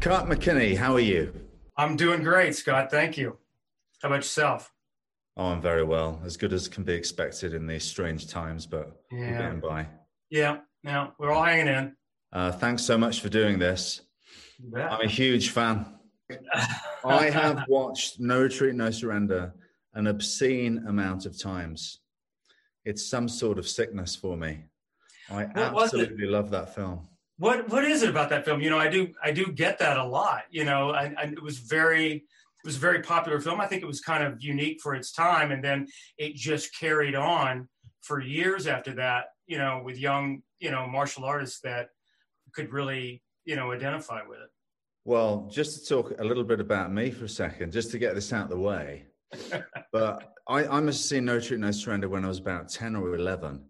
Kurt McKinney, how are you? I'm doing great, Scott. Thank you. How about yourself? Oh, I'm very well, as good as can be expected in these strange times, but we're Yeah. getting by. Yeah. Now we're all hanging in. Thanks so much for doing this. You bet. I'm a huge fan. I have watched No Retreat, No Surrender an obscene amount of times. It's some sort of sickness for me. I What was it? absolutely love that film. What is it about that film? I do get that a lot. It was a very popular film. I think it was kind of unique for its time, and then it just carried on for years after that. With young martial artists that could really identify with it. Well, just to talk a little bit about me for a second, just to get this out of the way. But I must have seen No Retreat, No Surrender when I was about 10 or 11.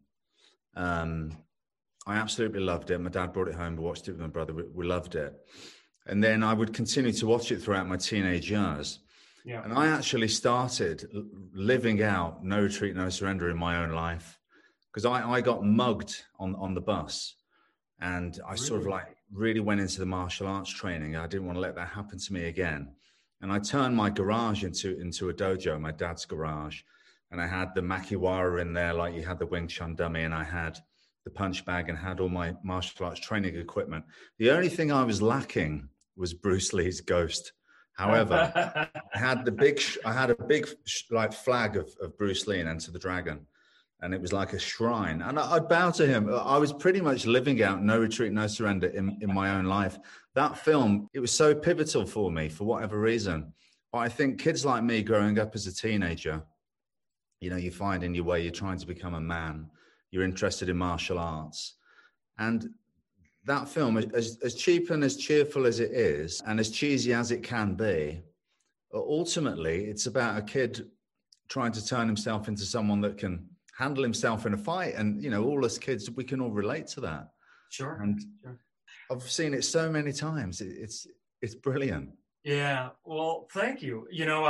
I absolutely loved it. My dad brought it home. We watched it with my brother. We loved it. And then I would continue to watch it throughout my teenage years. Yeah. And I actually started living out No Retreat, No Surrender in my own life because I got mugged on the bus. And I sort of really went into the martial arts training. I didn't want to let that happen to me again. And I turned my garage into a dojo, my dad's garage. And I had the Makiwara in there, like you had the Wing Chun dummy, and I had the punch bag and had all my martial arts training equipment. The only thing I was lacking was Bruce Lee's ghost. However, I had a big like flag of Bruce Lee in Enter the Dragon. And it was like a shrine. And I'd bow to him. I was pretty much living out No Retreat, No Surrender in my own life. That film, it was so pivotal for me for whatever reason. But I think kids like me growing up as a teenager, you find in your way you're trying to become a man. You're interested in martial arts. And that film, as cheap and as cheerful as it is, and as cheesy as it can be, ultimately, it's about a kid trying to turn himself into someone that can handle himself in a fight. And, all us kids, we can all relate to that. Sure. And sure. I've seen it so many times. It's brilliant. Yeah. Well, thank you.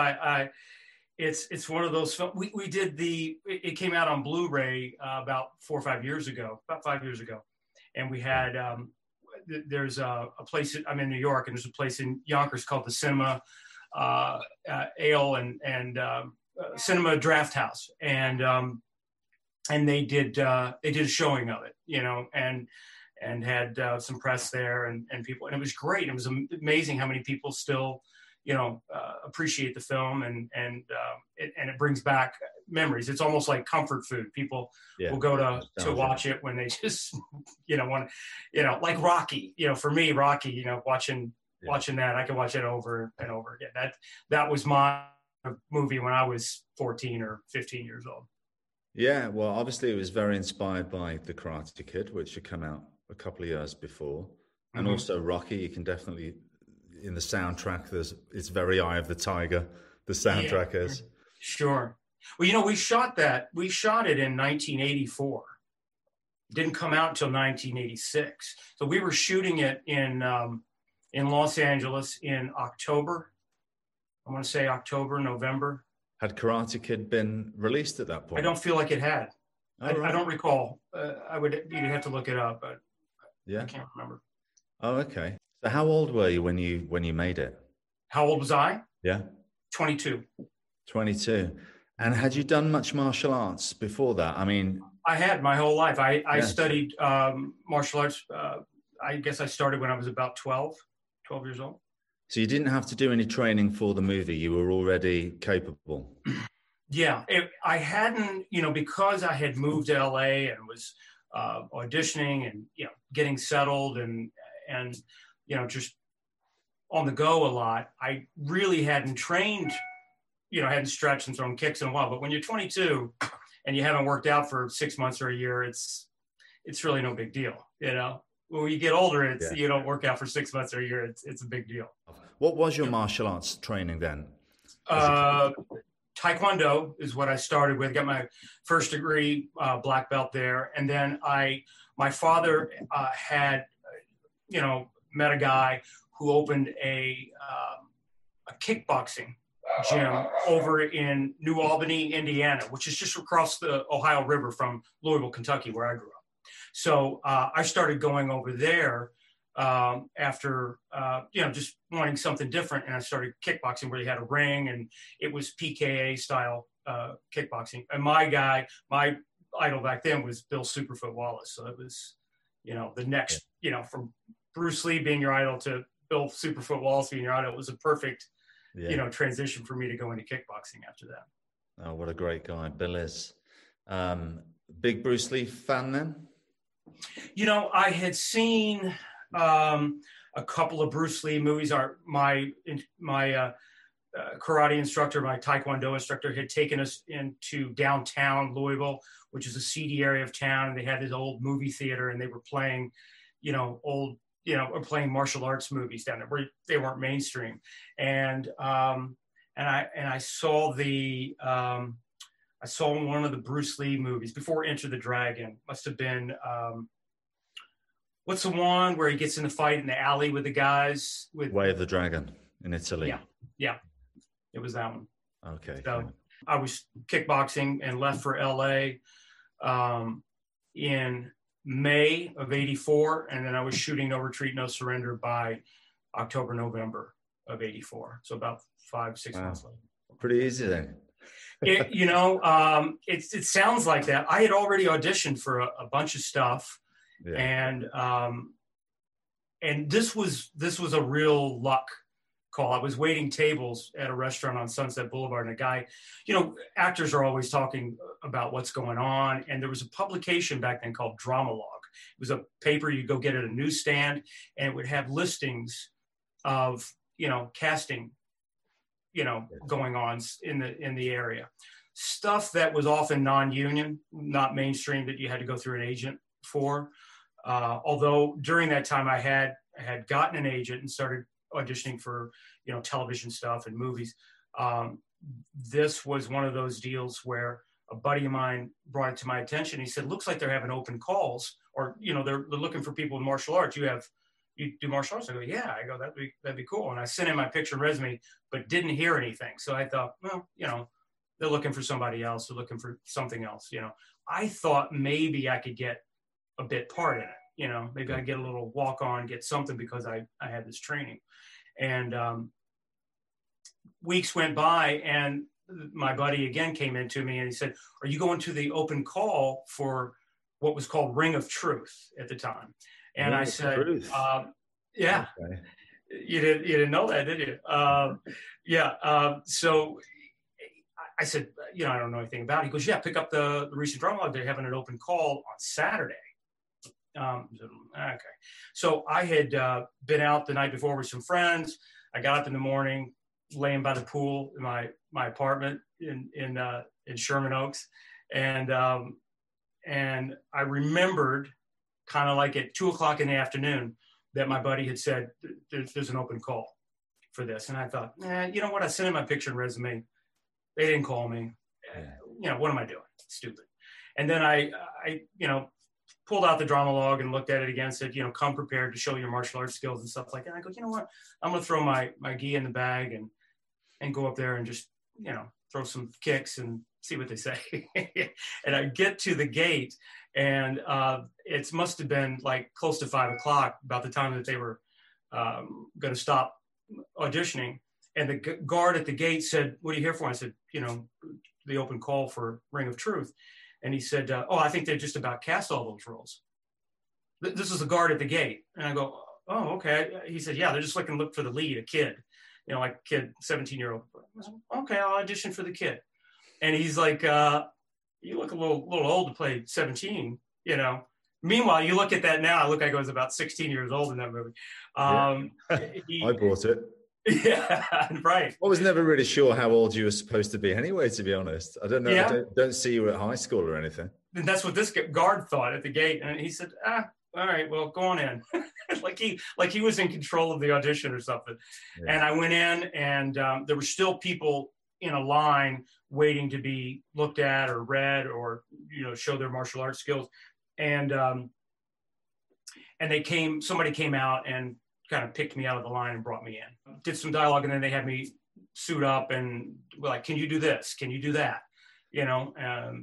It's one of those films. We did it came out on Blu-ray about 4 or 5 years ago, and we had there's a place. I'm in New York, and there's a place in Yonkers called the Cinema Ale and Cinema Draft House, and they did a showing of it, and had some press there and people, and it was great. It was amazing how many people still appreciate the film, and it brings back memories. It's almost like comfort food. People will go to watch it when they just want like Rocky. For me, Rocky. Watching that, I can watch it over and over again. That was my movie when I was 14 or 15 years old. Yeah, well, obviously it was very inspired by The Karate Kid, which had come out a couple of years before, and also Rocky. You can definitely, in the soundtrack, it's very Eye of the Tiger. The soundtrack is sure. Well, we shot it in 1984. It didn't come out until 1986. So we were shooting it in Los Angeles in October. I want to say October, November. Had Karate Kid been released at that point? I don't feel like it had. Oh, right. I don't recall. You'd have to look it up, but I can't remember. Oh, okay. So how old were you when you made it? How old was I? Yeah. 22. 22. And had you done much martial arts before that? I mean, I had my whole life. I studied martial arts. I guess I started when I was about 12 years old. So you didn't have to do any training for the movie. You were already capable. Yeah. I hadn't, because I had moved to LA and was auditioning and, getting settled and just on the go a lot. I really hadn't trained, hadn't stretched and thrown kicks in a while. But when you're 22 and you haven't worked out for 6 months or a year, it's really no big deal. When you get older, you don't work out for 6 months or a year. It's a big deal. What was your martial arts training then? Taekwondo is what I started with. Got my first degree, black belt there, and then my father had met a guy who opened a kickboxing gym over in New Albany, Indiana, which is just across the Ohio River from Louisville, Kentucky, where I grew up. So I started going over there after just wanting something different, and I started kickboxing where they had a ring, and it was PKA style kickboxing. And my idol back then was Bill Superfoot Wallace, so it was the next from Bruce Lee being your idol to Bill Superfoot Wallace being your idol. It was a perfect transition for me to go into kickboxing after that. Oh, what a great guy Bill is. Big Bruce Lee fan then? I had seen a couple of Bruce Lee movies. My karate instructor, my Taekwondo instructor, had taken us into downtown Louisville, which is a seedy area of town, and they had this old movie theater, and they were playing, playing martial arts movies down there where they weren't mainstream. And I saw I saw one of the Bruce Lee movies before Enter the Dragon. Must have been what's the one where he gets in a fight in the alley with the guys? Way of the Dragon in Italy. Yeah, it was that one. Okay. So I was kickboxing and left for LA in May of '84, and then I was shooting No Retreat, No Surrender by October, November of '84. So about 5-6 months later. Pretty easy then. It sounds like that. I had already auditioned for a bunch of stuff. Yeah. And this was a real luck call. I was waiting tables at a restaurant on Sunset Boulevard, and a guy, actors are always talking about what's going on. And there was a publication back then called Dramalog. It was a paper you go get at a newsstand, and it would have listings of, casting, going on in the area. Stuff that was often non-union, not mainstream, that you had to go through an agent for. Although during that time I had gotten an agent and started auditioning for, television stuff and movies. This was one of those deals where a buddy of mine brought it to my attention. He said, looks like they're having open calls, or, they're looking for people in martial arts. You do martial arts? I go, yeah. I go, that'd be cool. And I sent in my picture and resume, but didn't hear anything. So I thought, well, they're looking for somebody else. They're looking for something else. I thought maybe I could get a bit part in it. Maybe I get a little walk on, get something because I had this training. And weeks went by, and my buddy again came into me and he said, are you going to the open call for what was called Ring of Truth at the time? And I said, yeah, okay. You didn't know that, did you? So I said, I don't know anything about it. He goes, yeah, pick up the recent drama. They're having an open call on Saturday. Okay. So I had been out the night before with some friends. I got up in the morning, laying by the pool in my apartment in Sherman Oaks. And I remembered kind of like at 2:00 in the afternoon that my buddy had said, there's an open call for this. And I thought, you know what? I sent in my picture and resume. They didn't call me. What am I doing? Stupid. And then I pulled out the drama log and looked at it again, said, come prepared to show your martial arts skills and stuff like that. And I go, you know what? I'm going to throw my gi in the bag and go up there and just, throw some kicks and see what they say. And I get to the gate, and it must have been like close to 5:00, about the time that they were going to stop auditioning. And the guard at the gate said, what are you here for? I said, the open call for Ring of Truth. And he said, I think they just about cast all those roles. This is the guard at the gate. And I go, oh, okay. He said, yeah, they're just look for the lead, a kid, like kid, 17-year-old. I said, okay, I'll audition for the kid. And he's like, you look a little old to play 17, Meanwhile, you look at that now, I look like I was about 16 years old in that movie. I bought it. Yeah, right. I was never really sure how old you were supposed to be anyway, to be honest. I don't know. Yeah. I don't see you at high school or anything. And that's what this guard thought at the gate. And he said, all right, well, go on in. like he was in control of the audition or something. Yeah. And I went in, and there were still people in a line waiting to be looked at or read or, show their martial arts skills. And somebody came out and kind of picked me out of the line and brought me in. Did some dialogue, and then they had me suit up and like, can you do this? Can you do that? Well,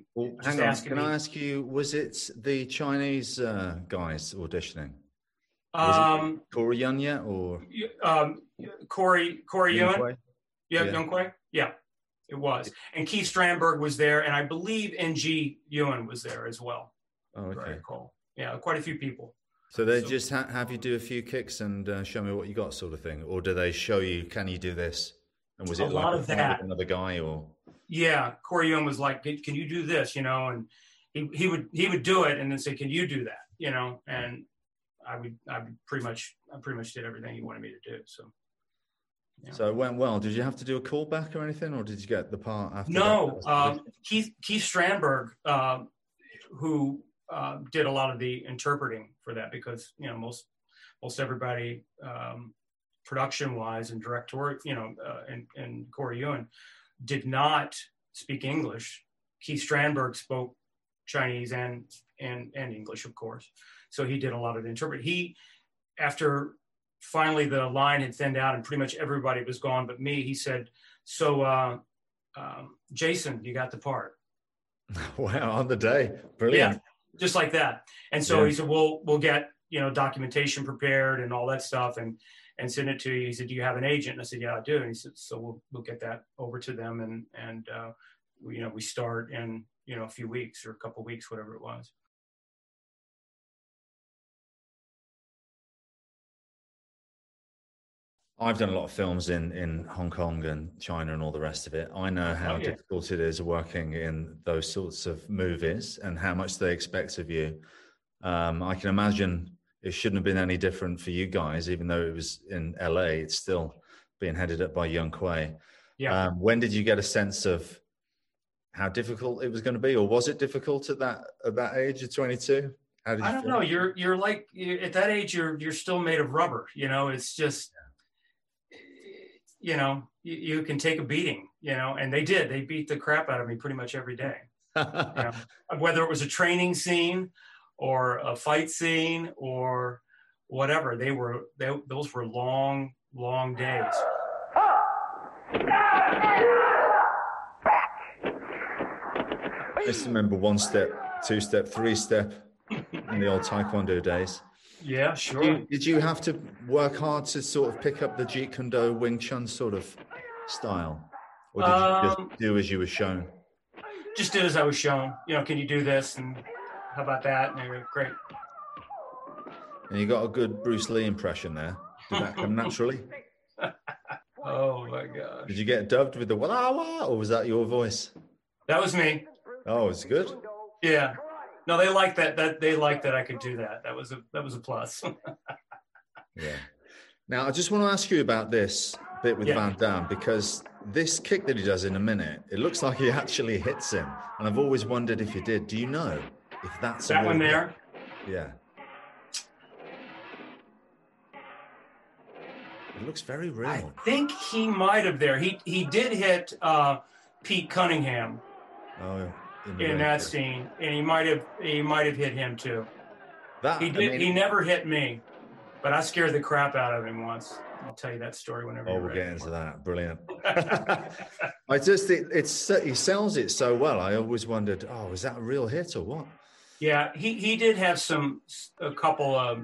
hang on. Can I ask you, was it the Chinese guys auditioning? Corey Yun yet, or Corey Yuen? Yun-Kway? Yeah, Yun-Kway? Yeah, it was. And Keith Strandberg was there, and I believe NG Ewan was there as well. Oh, okay. Very cool. Yeah, quite a few people. So they just have you do a few kicks and show me what you got, sort of thing, or do they show you, can you do this? And was it a lot of that? Another guy, or? Yeah, Corey Yuen was like, "Can you do this?" You know, and he would do it, and then say, "Can you do that?" You know, and I pretty much did everything he wanted me to do. So. Yeah. So it went well. Did you have to do a callback or anything, or did you get the part after? No, Keith Strandberg, who did a lot of the interpreting for that, because you know most everybody production wise and director, you know, and Corey Yuen did not speak English. Keith Strandberg spoke Chinese and English, of course. So he did a lot of the interpret. After finally the line had thinned out and pretty much everybody was gone but me, he said, "So Jason, you got the part." Wow, on the day. Brilliant. Yeah, just like that. And so he said, we'll get, you know, documentation prepared and all that stuff and send it to you. He said, "Do you have an agent?" And I said, "Yeah, I do." And he said, "So we'll get that over to them and we start in, you know, a few weeks or a couple of weeks, whatever it was." I've done a lot of films in Hong Kong and China and all the rest of it. I know how difficult it is working in those sorts of movies and how much they expect of you. I can imagine it shouldn't have been any different for you guys, even though it was in LA. It's still being headed up by Yun-Kway. Yeah. When did you get a sense of how difficult it was going to be, or was it difficult at that age of 22? How did you don't know. You're like, at that age, you're still made of rubber. You know, it's just. You know, you can take a beating, you know, and they did. They beat the crap out of me pretty much every day. You know, whether it was a training scene or a fight scene or whatever, those were long, long days. I just remember 1 step, 2 step, 3 step in the old Taekwondo days. Yeah, sure. Did you have to work hard to sort of pick up the Jeet Kune Do, Wing Chun sort of style? Or did you just do as you were shown? Just did as I was shown. You know, can you do this? And how about that? And they were great. And you got a good Bruce Lee impression there. Did that come naturally? Oh, my gosh. Did you get dubbed with the wah wah, or was that your voice? That was me. Oh, it's good. Yeah. No, they liked that. They liked that I could do that. That was a plus. Yeah. Now, I just want to ask you about this bit with Van Damme, because this kick that he does in a minute, it looks like he actually hits him. And I've always wondered if you did. Do you know if that's that one there? Hit? Yeah. It looks very real. I think he might have there. He did hit Pete Cunningham. Oh, in that scene, and he might have hit him too. He never hit me, but I scared the crap out of him once. I'll tell you that story whenever. Oh, we'll get into that. Brilliant. I just think he sells it so well. I always wondered, oh, is that a real hit or what? Yeah, he did have a couple of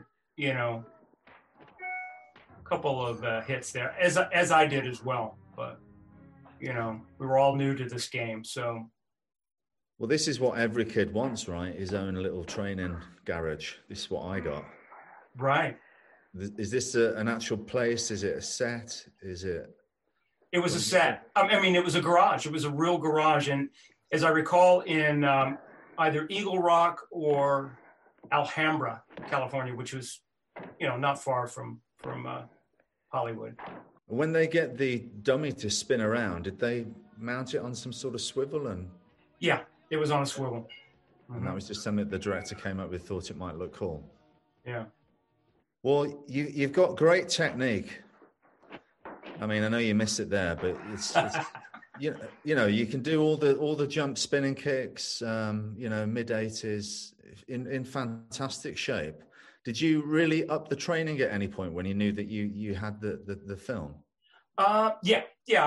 hits there, as I did as well. But you know, we were all new to this game, so. Well, this is what every kid wants, right? His own little training garage. This is what I got. Right. Is this an actual place? Is it a set? Is it? It was a set. I mean, it was a garage. It was a real garage. And as I recall, in either Eagle Rock or Alhambra, California, which was, you know, not far from Hollywood. When they get the dummy to spin around, did they mount it on some sort of swivel? And yeah. It was on a swivel. And that was just something the director came up with, thought it might look cool. Yeah. Well, you've got great technique. I mean, I know you missed it there, but it's you know, you can do all the jump spinning kicks, you know, mid-80s in fantastic shape. Did you really up the training at any point when you knew that you had the film? Yeah.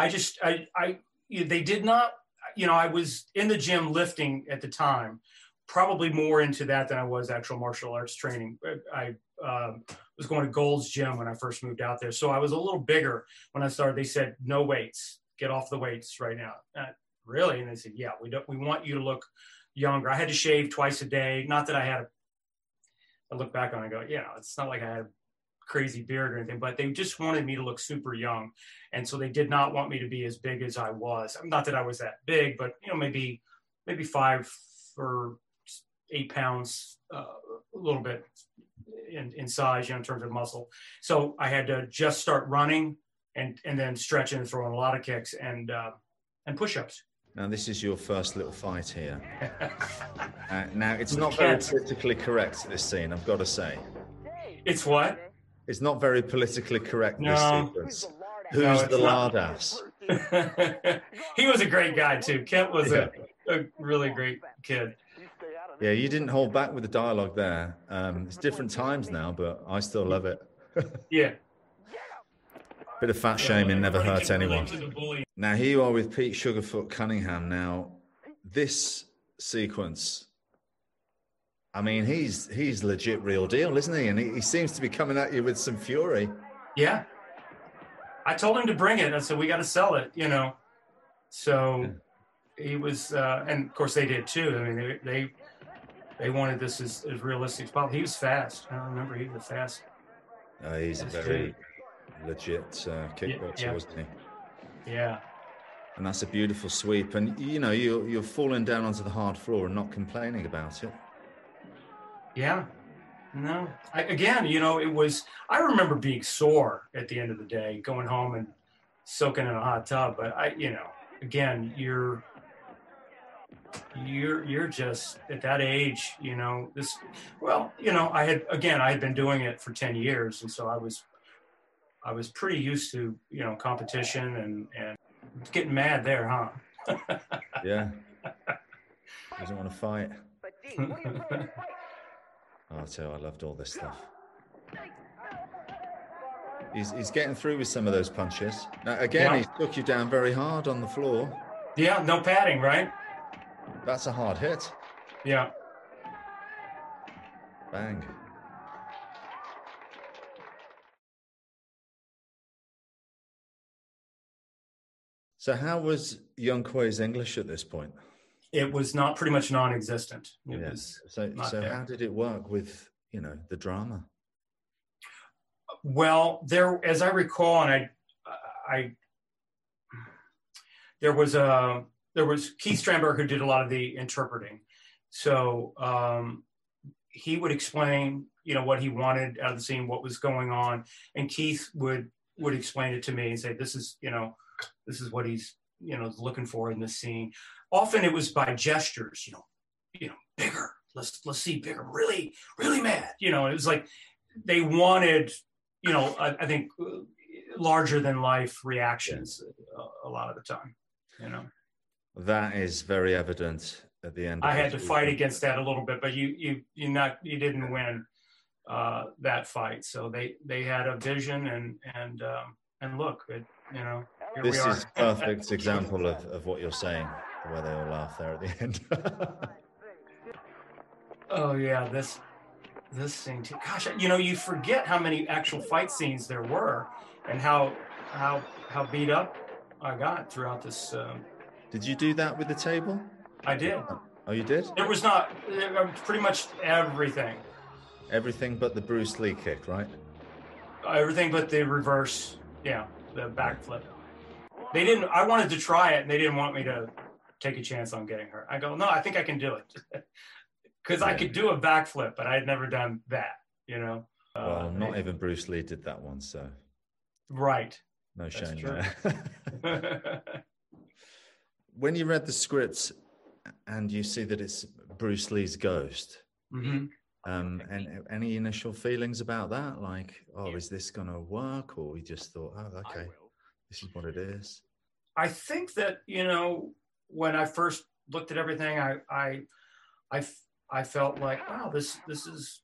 They did not. You know, I was in the gym lifting at the time, probably more into that than I was actual martial arts training. I was going to Gold's Gym when I first moved out there. So I was a little bigger when I started. They said, no weights, get off the weights right now. Really? And they said, yeah, we want you to look younger. I had to shave twice a day. Not that I look back on it and go, yeah, it's not like I had a crazy beard or anything, but they just wanted me to look super young. And so they did not want me to be as big as I was. Not that I was that big, but maybe 5 or 8 pounds, a little bit in size, in terms of muscle. So I had to just start running and then stretching and throwing a lot of kicks and push-ups. Now, this is your first little fight here. Now, it's not very politically correct, this scene, I've got to say. It's what? It's not very politically correct, this sequence. Who's the lard ass? He was a great guy, too. Kent was a really great kid. Yeah, you didn't hold back with the dialogue there. It's different times now, but I still love it. Yeah. Bit of fat shaming never hurt anyone. Now, here you are with Pete Sugarfoot Cunningham. Now, this sequence, I mean, he's legit real deal, isn't he? And he seems to be coming at you with some fury. Yeah. I told him to bring it. I said, we got to sell it, So he was, and of course they did too. I mean, they wanted this as realistic as possible. He was fast. I remember he was fast. He's a very legit kickboxer, wasn't he? Yeah. And that's a beautiful sweep. And, you're falling down onto the hard floor and not complaining about it. Yeah. No. I remember being sore at the end of the day, going home and soaking in a hot tub. But again, you're just at that age, I had been doing it for 10 years. And so I was pretty used to, competition and getting mad there, huh? Yeah. Doesn't want to fight. I'll tell you, I loved all this stuff. He's getting through with some of those punches. Now, again, He took you down very hard on the floor. Yeah, no padding, right? That's a hard hit. Yeah. Bang. So how was Young Kuei's English at this point? It was pretty much non-existent. So how did it work with, the drama? Well, as I recall, and there was Keith Strandberg who did a lot of the interpreting. So he would explain, what he wanted out of the scene, what was going on, and Keith would explain it to me and say, this is what he's, looking for in this scene. Often it was by gestures, bigger. Let's see bigger, really, really mad. It was like they wanted, I think larger than life reactions a lot of the time, That is very evident at the end. I had to fight against that a little bit, but you didn't win that fight. So they had a vision and look, here this we are. is a perfect example of what you're saying, the way they all laugh there at the end. Oh yeah, this scene too. Gosh, you forget how many actual fight scenes there were, and how beat up I got throughout this. Did you do that with the table? I did. Oh, you did? There was pretty much everything. Everything but the Bruce Lee kick, right? Everything but the reverse, the backflip. They didn't. I wanted to try it, and they didn't want me to take a chance on getting hurt. I go, no, I think I can do it, because I could do a backflip, but I had never done that. Well, not even Bruce Lee did that one, so. Right. No shame there. When you read the script and you see that it's Bruce Lee's ghost, mm-hmm. And any initial feelings about that? Like, is this going to work? Or you just thought, okay, this is what it is? I think that, when I first looked at everything, I felt like, wow, this is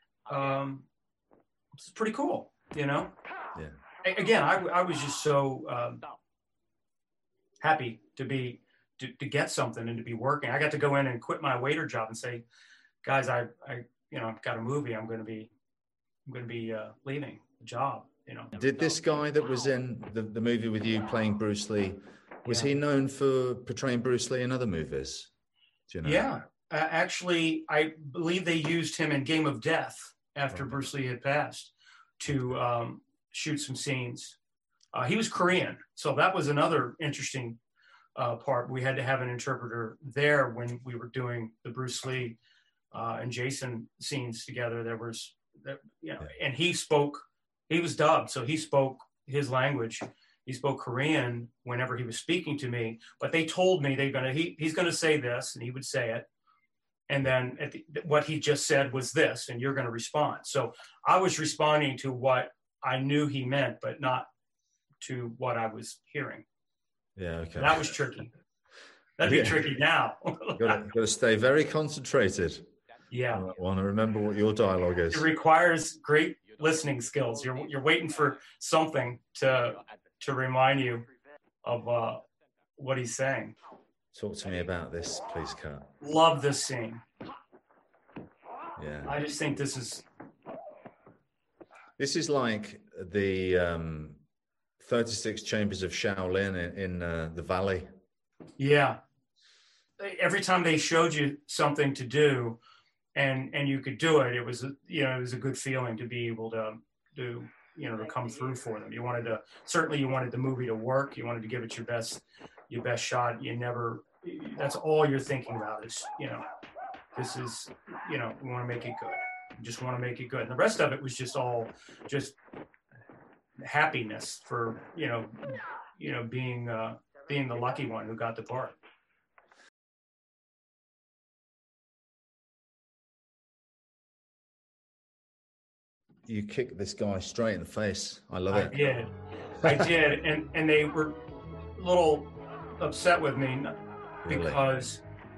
pretty cool, Yeah. Again, I was just so happy to get something and to be working. I got to go in and quit my waiter job and say, guys, I've got a movie I'm going to be leaving the job. You know. Did this guy that was in the movie with you playing Bruce Lee, was he known for portraying Bruce Lee in other movies? Do you know? Yeah, actually, I believe they used him in Game of Death after Bruce Lee had passed to shoot some scenes. He was Korean, so that was another interesting part. We had to have an interpreter there when we were doing the Bruce Lee and Jason scenes together. And he was dubbed, so he spoke his language. He spoke Korean whenever he was speaking to me, but they told me he's going to say this, and he would say it. And then what he just said was this, and you're going to respond. So I was responding to what I knew he meant, but not to what I was hearing. Yeah, okay. That was tricky. That'd be tricky now. Got to stay very concentrated. Yeah. I want to remember what your dialogue is. It requires great listening skills. You're waiting for something to remind you of what he's saying. Talk to me about this, please, Kurt. Love this scene. Yeah. I just think this is like the 36 Chambers of Shaolin in the Valley. Yeah. Every time they showed you something to do and you could do it, it was a good feeling to be able to to come through for them. You wanted the movie to work. You wanted to give it your best shot. That's all you're thinking about is, this is, we want to make it good. You just want to make it good. And the rest of it was just all just happiness for, being the lucky one who got the part. You kicked this guy straight in the face. I love it. I did. And they were a little upset with me because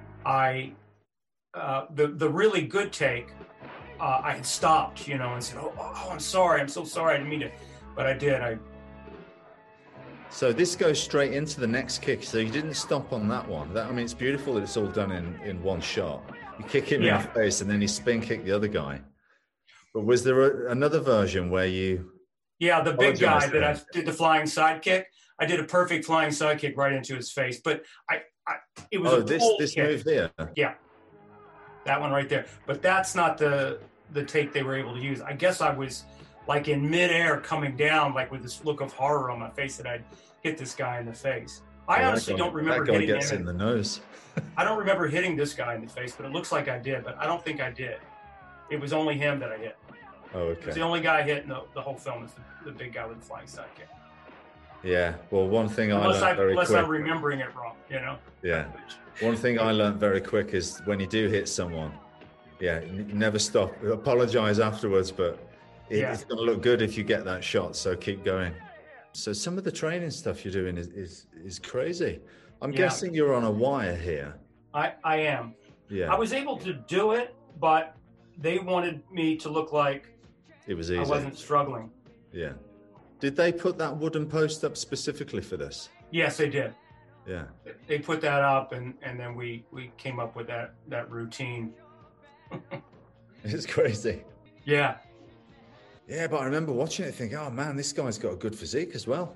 the really good take, I had stopped, and said, oh, I'm sorry. I'm so sorry. I didn't mean to, but I did. So this goes straight into the next kick. So you didn't stop on that one. It's beautiful that it's all done in one shot. You kick him in the face and then you spin kick the other guy. But was there another version where you... Yeah, the big guy that I did the flying side kick. I did a perfect flying side kick right into his face. But it was this move here. Yeah, that one right there. But that's not the take they were able to use. I guess I was like in midair coming down, like with this look of horror on my face that I'd hit this guy in the face. I honestly don't remember hitting him. That guy gets in the nose. I don't remember hitting this guy in the face, but it looks like I did. But I don't think I did. It was only him that I hit. Oh, okay. It was the only guy I hit in the whole film is the big guy with the flying side kick. Yeah. Well, one thing unless I'm remembering it wrong, Yeah. One thing I learned very quick is when you do hit someone, never stop. Apologize afterwards, but it's going to look good if you get that shot. So keep going. So some of the training stuff you're doing is crazy. I'm guessing you're on a wire here. I am. Yeah. I was able to do it, but they wanted me to look like it was easy. I wasn't struggling. Yeah. Did they put that wooden post up specifically for this? Yes, they did. Yeah. They put that up, and then we came up with that routine. It's crazy. Yeah. Yeah, but I remember watching it thinking, oh man, this guy's got a good physique as well.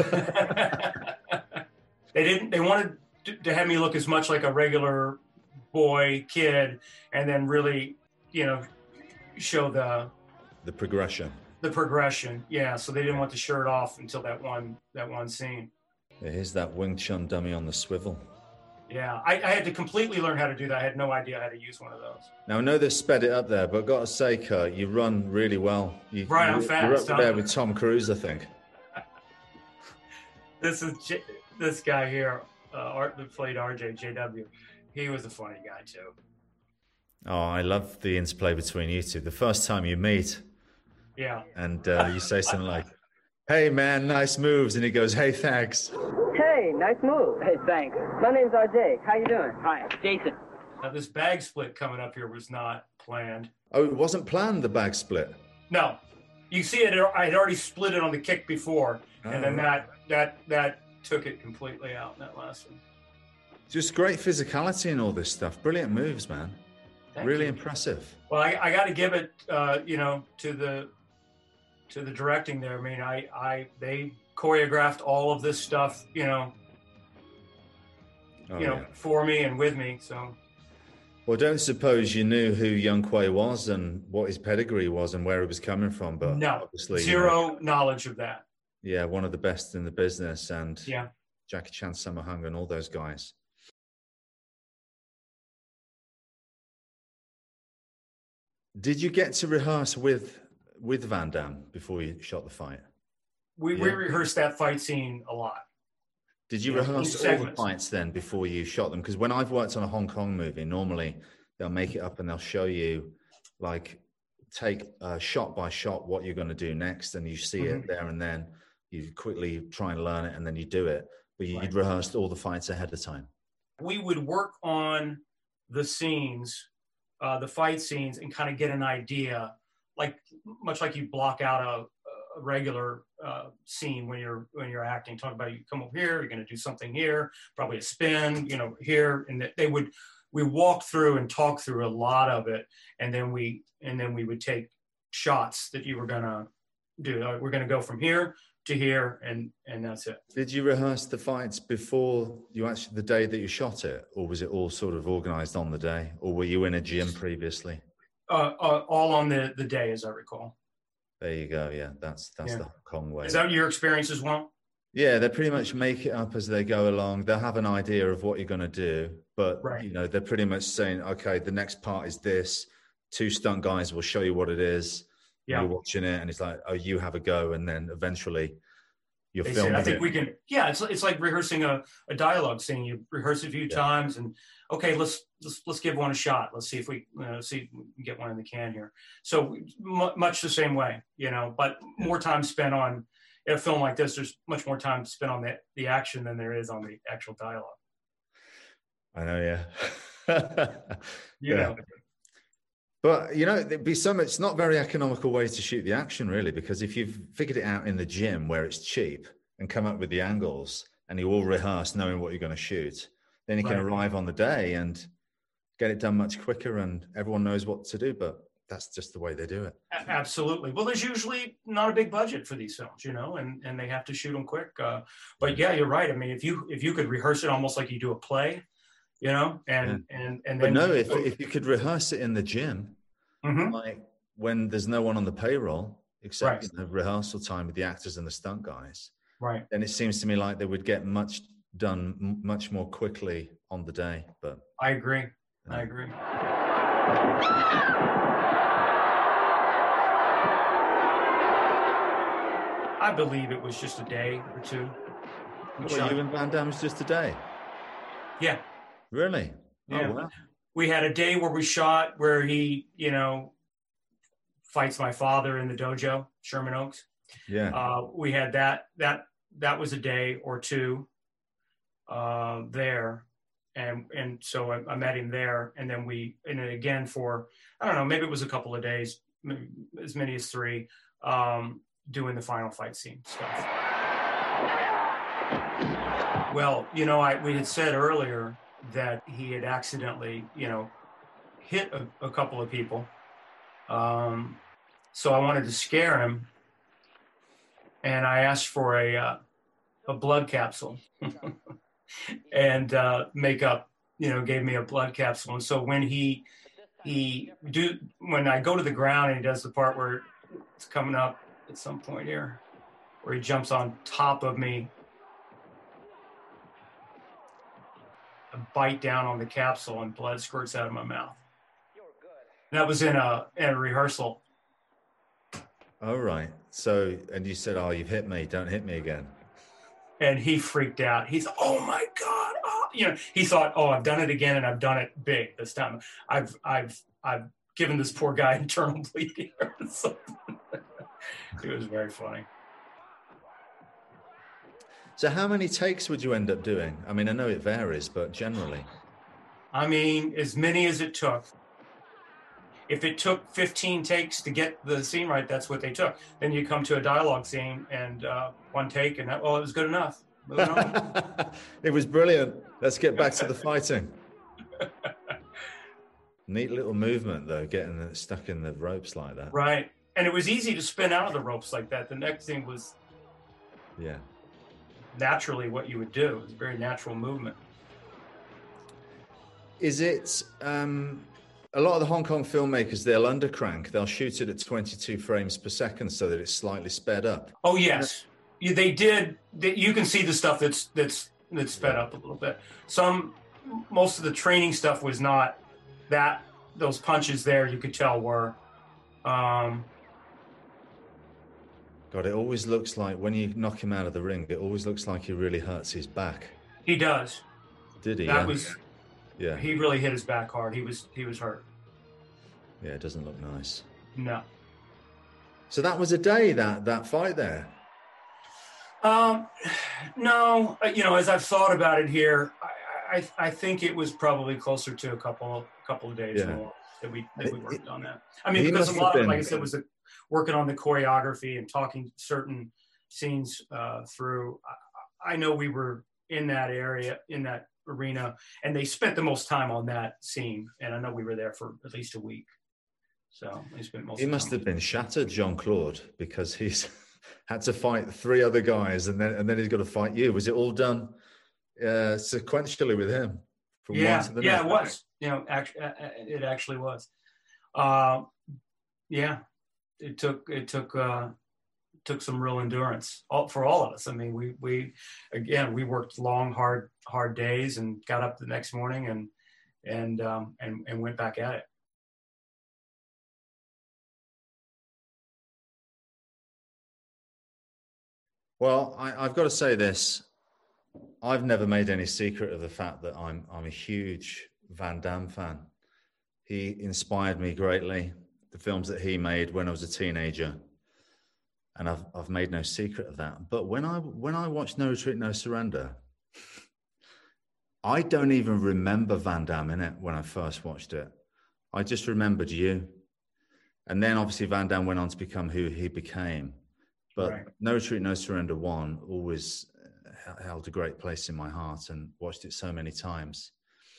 They wanted to have me look as much like a regular kid, and then really, show the progression. The progression, yeah. So they didn't want the shirt off until that one scene. Yeah, here's that Wing Chun dummy on the swivel. Yeah, I had to completely learn how to do that. I had no idea how to use one of those. Now, I know they sped it up there, but got to say, Kurt, you run really well. I'm fast. You're up there with Tom Cruise, I think. This guy here, that played RJ, JW. He was a funny guy, too. Oh, I love the interplay between you two. The first time you meet, and you say something like, "Hey, man, nice moves," and he goes, "Hey, thanks." Hey, nice move. Hey, thanks. My name's RJ. How you doing? Hi, Jason. Now, this bag split coming up here was not planned. Oh, it wasn't planned, the bag split? No. You see it, I had already split it on the kick before, and then that took it completely out in that last one. Just great physicality and all this stuff. Brilliant moves, man. Thank really you. Impressive. Well, I got to give it, to to the directing there. I mean, they choreographed all of this stuff, for me and with me. So. Well, don't suppose you knew who Young Quay was and what his pedigree was and where he was coming from, but no, obviously zero knowledge of that. Yeah, one of the best in the business, and yeah, Jackie Chan, Sammo Hung, and all those guys. Did you get to rehearse with Van Damme before you shot the fight? We rehearsed that fight scene a lot. Did you rehearse all the fights then before you shot them? Because when I've worked on a Hong Kong movie, normally they'll make it up and they'll show you, like, take shot by shot what you're going to do next, and you see it there and then. You quickly try and learn it, and then you do it. But you'd rehearsed all the fights ahead of time. We would work on the scenes, the fight scenes, and kind of get an idea, much like you block out a regular scene when you're acting. Talk about, you come over here, you're going to do something here, probably a spin, here, and we walked through and talked through a lot of it, and then we would take shots that you were going to do. We're going to go from here to here, and that's it. Did you rehearse the fights before the day that you shot it, or was it all sort of organized on the day, or were you in a gym previously? All on the day, as I recall. There you go. Yeah, that's the Hong Kong way. Is that your experience as well? Yeah, they pretty much make it up as they go along. They'll have an idea of what you're going to do, but they're pretty much saying, okay, the next part is this. 2 stunt guys will show you what it is. You're watching it, and it's like, oh, you have a go, and then eventually you're filming. I think we can. Yeah, it's like rehearsing a dialogue scene. You rehearse it a few times, and okay, let's give one a shot. Let's see if we see if we can get one in the can here. So much the same way, but more time spent on a film like this. There's much more time spent on the action than there is on the actual dialogue. I know, yeah. But, there'd be it's not a very economical way to shoot the action, really, because if you've figured it out in the gym where it's cheap and come up with the angles and you all rehearse knowing what you're going to shoot, then you can arrive on the day and get it done much quicker, and everyone knows what to do. But that's just the way they do it. Absolutely. Well, there's usually not a big budget for these films, and they have to shoot them quick. But yeah, you're right. I mean, if you could rehearse it almost like you do a play, and then. But no, if you could rehearse it in the gym, like when there's no one on the payroll except the rehearsal time with the actors and the stunt guys, then it seems to me like they would get done much more quickly on the day. But I agree. I agree. I believe it was just a day or two. Well, you and Van Damme was just a day? Yeah. Really? Yeah. Oh, wow. We had a day where we shot where he, fights my father in the dojo, Sherman Oaks. Yeah. We had that was a day or two there. And so I met him there, and then again for, I don't know, maybe it was a couple of days, as many as 3, doing the final fight scene stuff. Well, we had said earlier that he had accidentally, hit a couple of people. So I wanted to scare him, and I asked for a blood capsule. And makeup, gave me a blood capsule. And so when when I go to the ground and he does the part where it's coming up at some point here, where he jumps on top of me, I bite down on the capsule and blood squirts out of my mouth. And that was in a rehearsal. Oh, right. So, and you said, "Oh, you've hit me. Don't hit me again." And he freaked out. He's, "Oh my God!" He thought, "Oh, I've done it again, and I've done it big this time. I've given this poor guy internal bleeding or something." It was very funny. So, how many takes would you end up doing? I mean, I know it varies, but generally. I mean, as many as it took. If it took 15 takes to get the scene right, that's what they took. Then you come to a dialogue scene and 1 take, and it was good enough. Moving on. It was brilliant. Let's get back to the fighting. Neat little movement, though, getting stuck in the ropes like that. Right. And it was easy to spin out of the ropes like that. The next thing was naturally what you would do. It was a very natural movement. Is it a lot of the Hong Kong filmmakers, they'll undercrank, they'll shoot it at 22 frames per second so that it's slightly sped up? Oh, yes. They did. You can see the stuff that's sped up a little bit. Most of the training stuff was not that. Those punches there, you could tell were. God, it always looks like when you knock him out of the ring, it always looks like he really hurts his back. He does. Did he? Yeah. He really hit his back hard. He was hurt. Yeah, it doesn't look nice. No. So that was a day, that fight there. No, as I've thought about it here, I think it was probably closer to a couple of days more that we worked on that. I mean, because a lot of it, like I said, was working on the choreography and talking certain scenes through. I know we were in that area, in that arena, and they spent the most time on that scene. And I know we were there for at least a week. So they spent most. He must have been shattered, Jean-Claude, because he's had to fight 3 other guys, and then he's got to fight you. Was it all done sequentially with him? From one to the next? It was. It actually was. It took some real endurance for all of us. I mean, we worked long, hard days, and got up the next morning and went back at it. Well, I've got to say this. I've never made any secret of the fact that I'm a huge Van Damme fan. He inspired me greatly. The films that he made when I was a teenager, and I've made no secret of that. But when I watched No Retreat, No Surrender, I don't even remember Van Damme in it when I first watched it. I just remembered you, and then obviously Van Damme went on to become who he became. But right. No Retreat, No Surrender 1 always held a great place in my heart, and watched it so many times.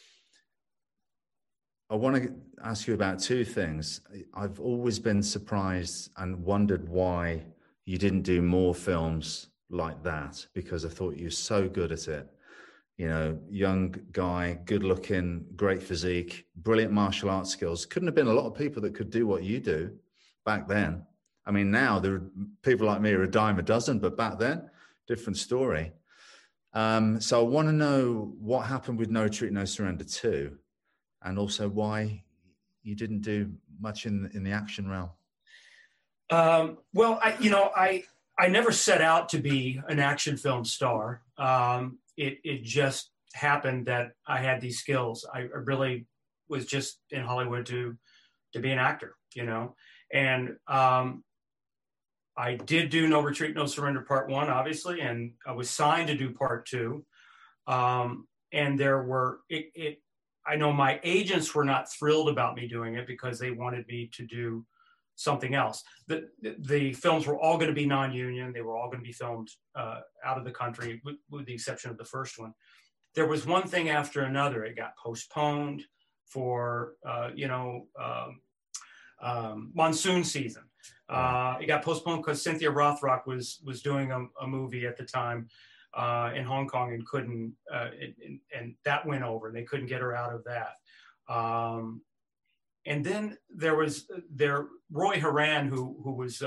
I want to ask you about 2 things. I've always been surprised and wondered why you didn't do more films like that, because I thought you were so good at it. Young guy, good looking, great physique, brilliant martial arts skills. Couldn't have been a lot of people that could do what you do back then. I mean, now there are people like me are a dime a dozen, but back then, different story. So I want to know what happened with No Retreat, No Surrender 2, and also why you didn't do much in the action realm. Well, I never set out to be an action film star. It just happened that I had these skills. I really was just in Hollywood to be an actor, and I did do No Retreat, No Surrender Part 1, obviously, and I was signed to do Part 2. And there were, I know my agents were not thrilled about me doing it because they wanted me to do something else. The films were all going to be non-union. They were all going to be filmed out of the country, with the exception of the first one. There was one thing after another. It got postponed for, monsoon season. It got postponed because Cynthia Rothrock was doing a movie at the time in Hong Kong and couldn't, and that went over, and they couldn't get her out of that. And then there was Roy Horan, who was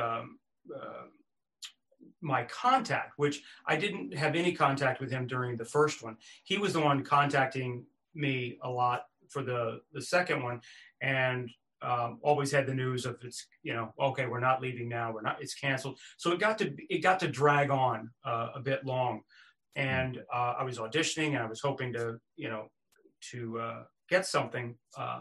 my contact, which I didn't have any contact with him during the first one. He was the one contacting me a lot for the second one, and always had the news of okay, we're not leaving now, it's canceled. So it got to drag on a bit long, and I was auditioning, and I was hoping to get something,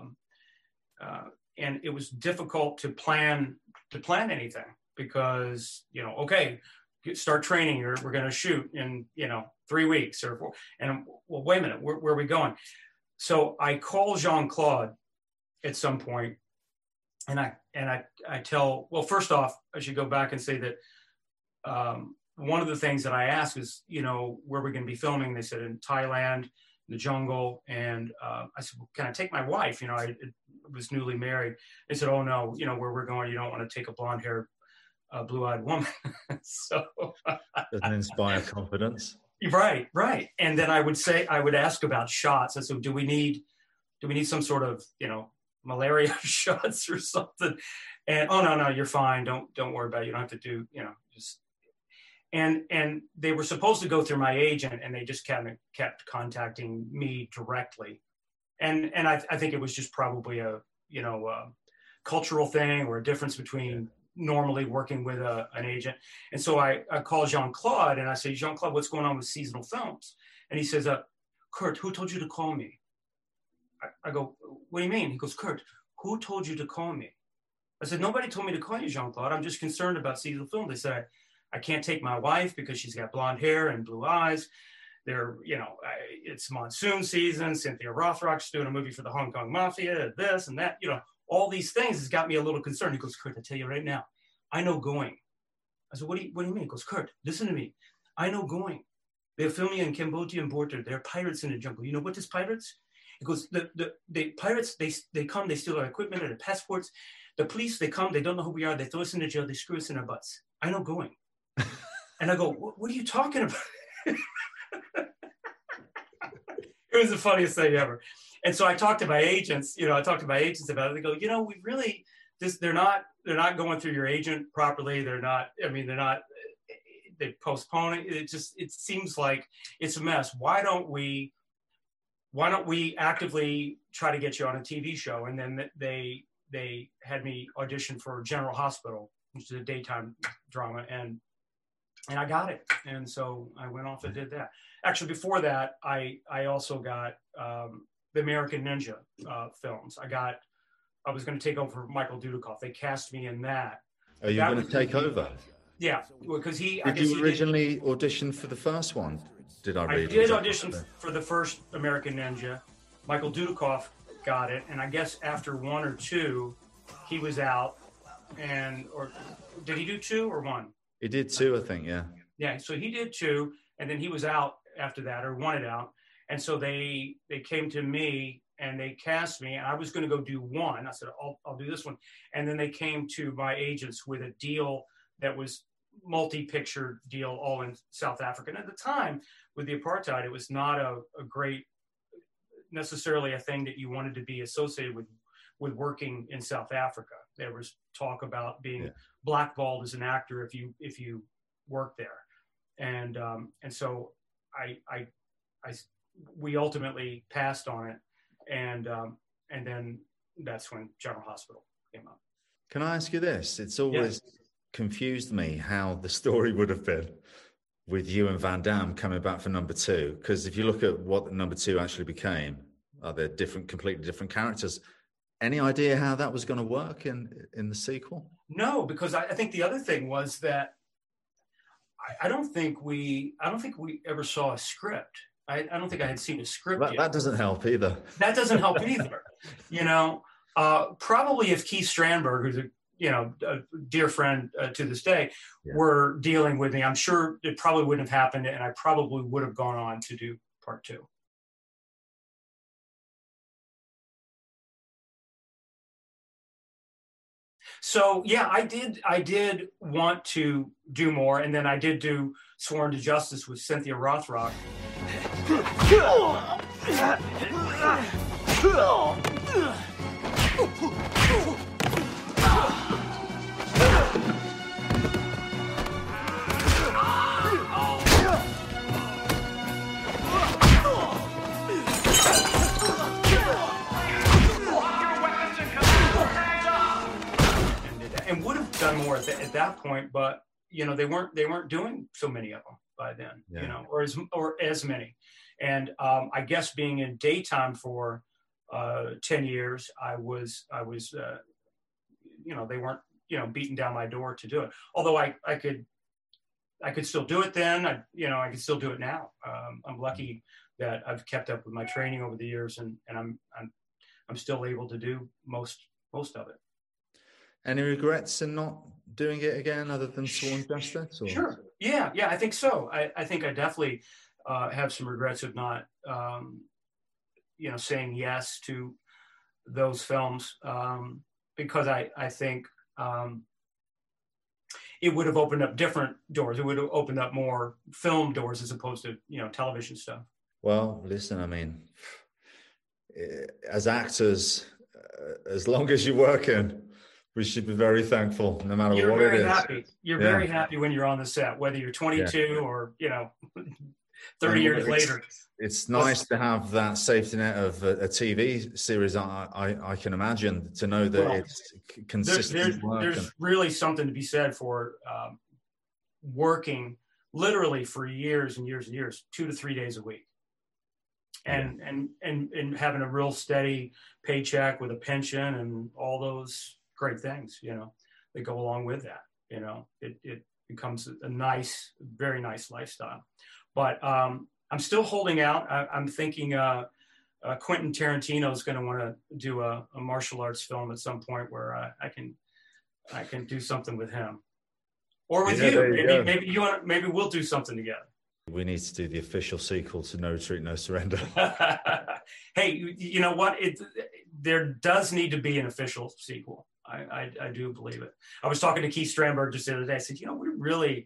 and it was difficult to plan anything because okay, start training, we're going to shoot in 3 weeks or 4, and well, wait a minute, where are we going? So I call Jean-Claude at some point. And I tell, well, first off, I should go back and say that one of the things that I asked is, where we're going to be filming. They said in Thailand. the jungle. And I said, well, can I take my wife? You know, I was newly married. They said, oh no, you know, where we're going, you don't want to take a blonde-haired, blue-eyed woman. So doesn't inspire confidence. Right. And then I would ask about shots. I said, do we need some sort of, you know, malaria shots or something? And oh no, you're fine. Don't worry about it. You don't have to do, you know, just. And they were supposed to go through my agent, and they just kept contacting me directly. And I think it was just probably a, you know, cultural thing or a difference between normally working with an agent. And so I called Jean-Claude and I said, Jean-Claude, what's going on with seasonal films? And he says, Kurt, who told you to call me? I go, what do you mean? He goes, Kurt, who told you to call me? I said, nobody told me to call you, Jean-Claude. I'm just concerned about seasonal film. They said, I can't take my wife because she's got blonde hair and blue eyes. They're, you know, it's monsoon season. Cynthia Rothrock's doing a movie for the Hong Kong Mafia, this and that, you know, all these things has got me a little concerned. He goes, Kurt, I tell you right now, I know Going. I said, what do you mean? He goes, Kurt, listen to me. I know Going. They're filming in Cambodian border. They're pirates in the jungle. You know what is pirates? He goes, the pirates, they come, they steal our equipment and our passports. The police, they come, they don't know who we are. They throw us into jail. They screw us in our butts. I know Going. And I go, what are you talking about? It was the funniest thing ever. And so I talked to my agents, about it. They go, you know, we really, they're not going through your agent properly. They're postponing. It seems like it's a mess. Why don't we actively try to get you on a TV show? And then they had me audition for General Hospital, which is a daytime drama. And I got it. And so I went off and did that. Actually, before that, I also got the American Ninja films. I was going to take over for Michael Dudikoff. They cast me in that. Are you going to take over? Yeah, because Did you originally audition for the first one? Did I read? I did audition for the first American Ninja. Michael Dudikoff got it. And I guess after one or two, he was out. Or did he do two or one? He did two, I think, yeah. Yeah, so he did two, and then he was out after that, or wanted out. And so they came to me, and they cast me, and I was going to go do one. I said, I'll do this one. And then they came to my agents with a deal that was multi-picture deal all in South Africa. And at the time, with the apartheid, it was not a great, necessarily a thing that you wanted to be associated with working in South Africa. There was talk about being blackballed as an actor if you worked there, and so we ultimately passed on it, and then that's when General Hospital came up. Can I ask you this? It's always confused me how the story would have been with you and Van Damme coming back for number two, because if you look at what number two actually became, they're completely different characters. Any idea how that was going to work in the sequel? No, because I think the other thing was that I don't think we ever saw a script. I don't think I had seen a script yet. That doesn't help either. That doesn't help either. You know, probably if Keith Strandberg, who's a dear friend to this day, were dealing with me, I'm sure it probably wouldn't have happened, and I probably would have gone on to do part two. So yeah, I did want to do more, and then I did do Sworn to Justice with Cynthia Rothrock. And would have done more at that point, but they weren't doing so many of them by then, or as many. And I guess being in daytime for 10 years, I was they weren't beating down my door to do it. Although I could still do it then. I could still do it now. I'm lucky that I've kept up with my training over the years, and I'm still able to do most of it. Any regrets in not doing it again other than Sworn Justice? Or? Sure. Yeah, I think so. I think I definitely have some regrets of not saying yes to those films, because I think it would have opened up different doors. It would have opened up more film doors as opposed to, television stuff. Well, listen, I mean, as actors, as long as you're working, we should be very thankful, no matter what it is. Happy. You're very happy when you're on the set, whether you're 22 or 30 years later. It's nice to have that safety net of a TV series. I can imagine, to know that it's consistent. There's really something to be said for working literally for years and years and years, 2 to 3 days a week, and having a real steady paycheck with a pension and all those great things, that go along with that. It becomes a nice, very nice lifestyle. But I'm still holding out. I'm thinking Quentin Tarantino is going to want to do a martial arts film at some point where I can do something with him, or with you. Maybe we'll do something together. We need to do the official sequel to No Retreat, No Surrender. Hey, you know what? There does need to be an official sequel. I do believe it. I was talking to Keith Strandberg just the other day. I said, we really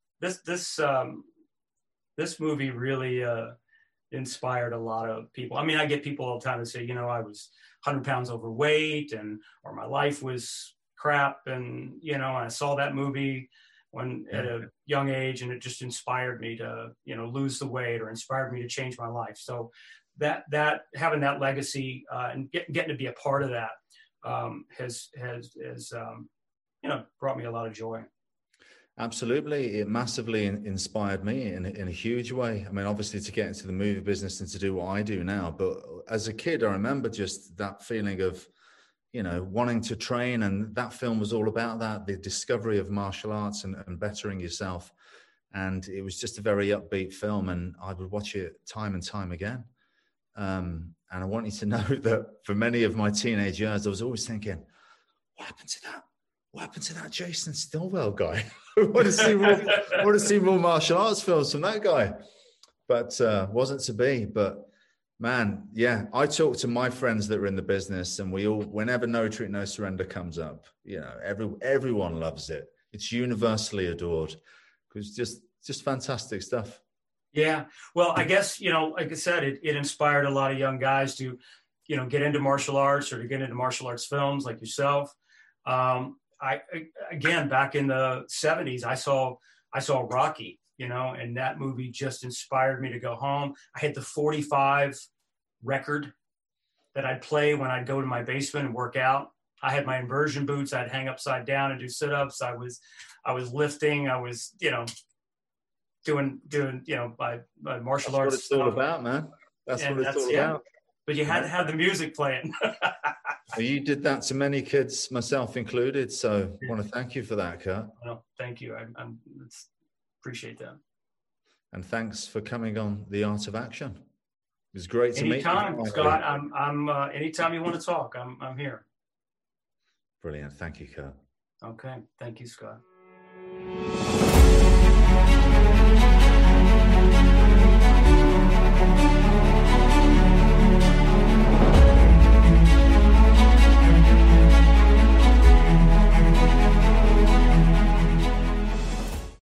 this movie really inspired a lot of people. I mean, I get people all the time that say, I was 100 pounds overweight, or my life was crap, and I saw that movie at a young age, and it just inspired me to lose the weight, or inspired me to change my life. So that having that legacy and getting to be a part of that has brought me a lot of joy. Absolutely. It massively inspired me in a huge way. I mean, obviously, to get into the movie business and to do what I do now. But as a kid, I remember just that feeling of, wanting to train. And that film was all about that, the discovery of martial arts and bettering yourself. And it was just a very upbeat film. And I would watch it time and time again. And I want you to know that for many of my teenage years, I was always thinking, what happened to that? What happened to that Jason Stillwell guy? I want to see more martial arts films from that guy. But wasn't to be. But man, I talk to my friends that are in the business, and we all, whenever No Retreat, No Surrender comes up, everyone loves it. It's universally adored because just fantastic stuff. Yeah. Well, I guess, like I said, it inspired a lot of young guys to, get into martial arts or to get into martial arts films like yourself. Again, back in the 70s, I saw Rocky, and that movie just inspired me to go home. I had the 45 record that I'd play when I'd go to my basement and work out. I had my inversion boots. I'd hang upside down and do sit-ups. I was lifting. I was, doing my martial arts. That's what it's all about, man. That's what it's all about. But you had to have the music playing. Well, you did that to many kids, myself included. So I want to thank you for that, Kurt. Well, thank you. I appreciate that. And thanks for coming on The Art of Action. It was great to meet you. Anytime, Scott. I'm anytime you want to talk, I'm here. Brilliant. Thank you, Kurt. Okay. Thank you, Scott.